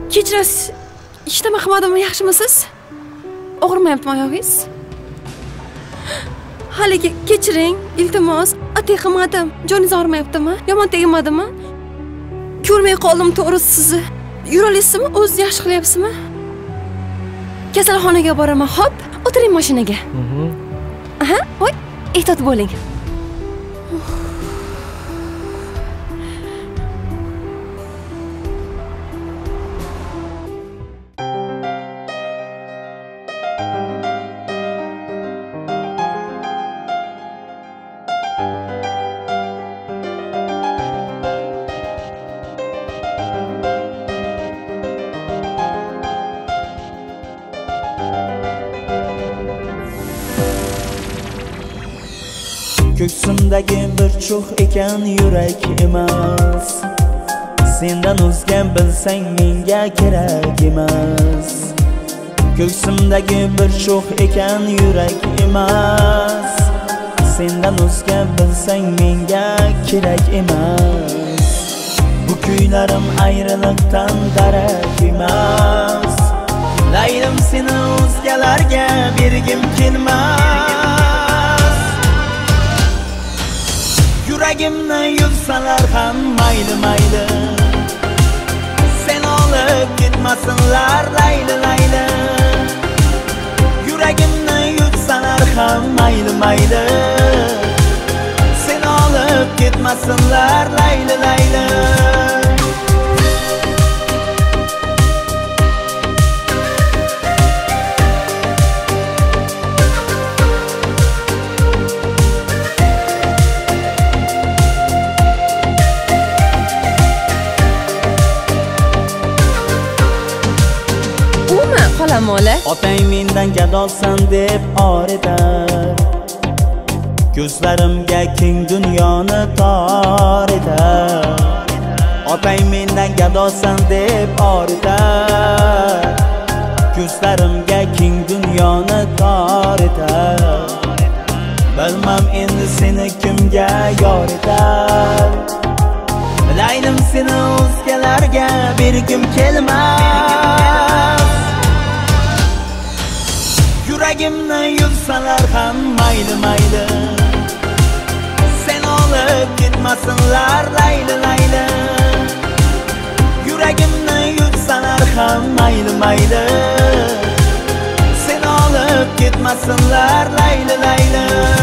Kechirasiz. Ishlama qilmadimmi, yaxshimisiz? Og'rimayaptimi oyog'ingiz? Haligi kechiring, iltimos. Atay qilmadim. Joningiz og'rimayaptimi? Yomon tegmadimi? Ko'rmay qoldim to'g'risi sizni. Yura olasizmi? O'zingiz yaxshi qilyapsizmi? Kasalxonaga boraman. Hop, o'tiring mashinaga. Aha, voy, ehtiyot bo'ling. Ko'ksimdagi bir cho'x ekan yurak emas. Sendan o'zga bilsang menga kerak emas. Ko'ksimdagi bir cho'x ekan yurak emas. Sendan o'zga bilsang menga kerak emas. Bu kuylarim ayriliqdan darak emas. Laylim seni o'zgalarga bergim kelmas. Yuragimni yulsalar ham mayli mayli. Sen olib ketmasinlar layli layli. Yuragimni yulsalar ham mayli mayli. Sen olib ketmasinlar layli layli. Otang mendan gadolsan deb oritar. Ko'zlarimga keng dunyoni tor etar. Otang mendan gadolsan deb oritar. Ko'zlarimga keng dunyoni tor etar. Bilmam endi seni kimga yor etar. Bilaylim seni o'zgalarga bergim kelmas. Yuragimni yulsalar ham mayli mayli. Sen olib ketmasinlar layli layli. Yuragimni yulsalar ham mayli mayli. Sen olib ketmasinlar layli layli.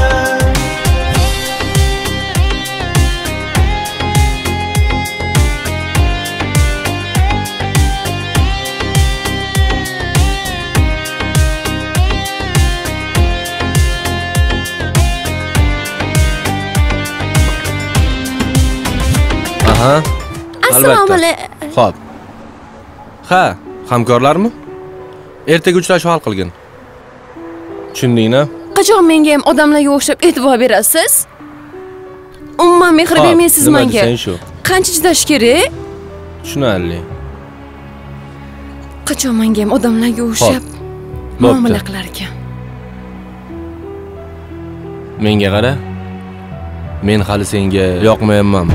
Assalomu alaykum. Xo'p. Ha, hamkorlarmi? Ertaga uchrashuv hal qilgin. Tushundingmi? Qachon menga ham odamlarga o'xshab e'tibor berasiz? Umuman mehr bermaysiz menga. Qancha chidash kerak? Tushunarli. Qachon menga ham odamlarga o'xshab muomala qilar ekan? Menga qara. Men hali senga yoqmayapman.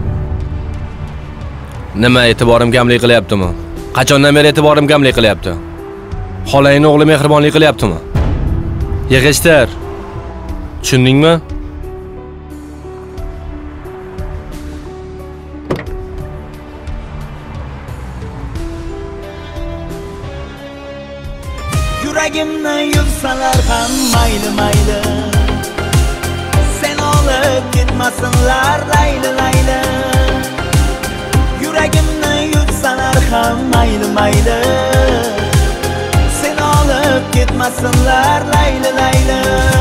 Nima e'tiborim kamlik qilyaptimi? Qachondan beri e'tiborim kamlik qilyapti? Xolayning o'g'li mehribonlik qilyaptimi? Yig'ishtir. Tushundingmi? Yuragimni yulsalar ham mayli mayli. Sen olib ketmasinlar layli layli. Yuragimni yutsalar ham mayli mayli. Sen olib ketmasinlar layli layli.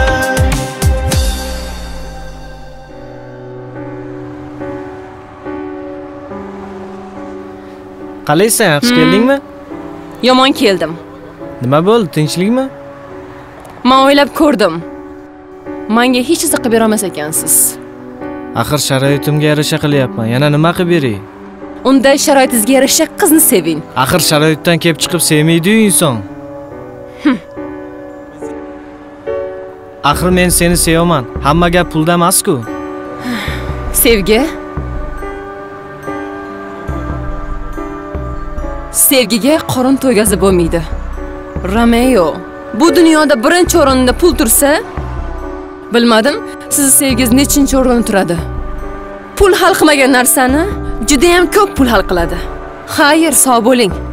Qalaysan, yaxshi keldingmi? Yomon keldim. Nima bo'ldi, tinchlikmi? Men o'ylab ko'rdim. Menga hech narsa qilib bera olmas ekansiz. Axir sharoitimga yarasha qilyapman. Yana nima qilib beray? Unda sharoitingizga yarasha qizni seving. Axir sharoitdan kelib chiqib sevmaydi-yu inson. Axir men seni sevaman. Hamma gap pulda emas-ku. Sevgi? sevgiga qorin to'ygazib bo'lmaydi. Romeo, bu dunyoda birinchi o'rinda pul tursa, bilmadim, siz sevgingiz nechinchi o'rinda turadi? Pul hal qilmagan narsani juda ham ko'p pul hal qiladi. Xayr, sog' bo'ling.